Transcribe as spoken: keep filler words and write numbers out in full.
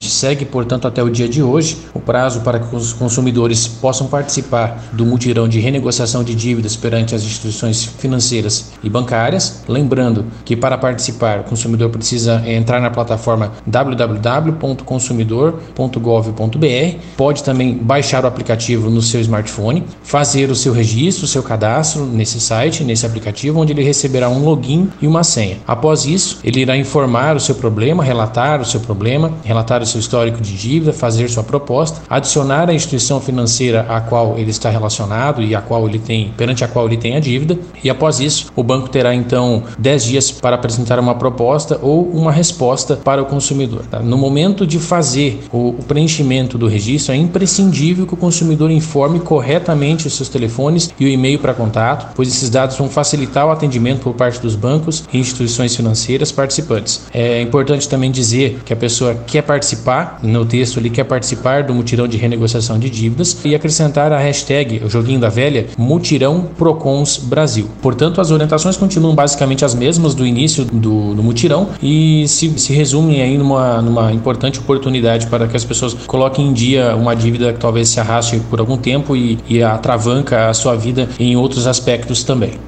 Segue, portanto, até o dia de hoje o prazo para que os consumidores possam participar do mutirão de renegociação de dívidas perante as instituições financeiras e bancárias. Lembrando que para participar o consumidor precisa entrar na plataforma w w w ponto consumidor ponto gov ponto b r, pode também baixar o aplicativo no seu smartphone, fazer o seu registro, o seu cadastro nesse site, nesse aplicativo, onde ele receberá um login e uma senha. Após isso, ele irá informar o seu problema, relatar o seu problema, relatar o seu histórico de dívida, fazer sua proposta, adicionar a instituição financeira a qual ele está relacionado e a qual ele tem, perante a qual ele tem a dívida, e após isso, o banco terá então dez dias para apresentar uma proposta ou uma resposta para o consumidor. Tá? No momento de fazer o, o preenchimento do registro, é imprescindível que o consumidor informe corretamente os seus telefones e o e-mail para contato, pois esses dados vão facilitar o atendimento por parte dos bancos e instituições financeiras participantes. É importante também dizer que a pessoa quer participar, no texto ele quer participar do mutirão de renegociação de dívidas, e acrescentar a hashtag, o joguinho da velha, Mutirão Procons Brasil. Portanto, as orientações continuam basicamente as mesmas do início do, do mutirão e se, se resumem aí numa, numa importante oportunidade para que as pessoas coloquem em dia uma dívida que talvez se arraste por algum tempo e, e atravanca a sua vida em outros aspectos também.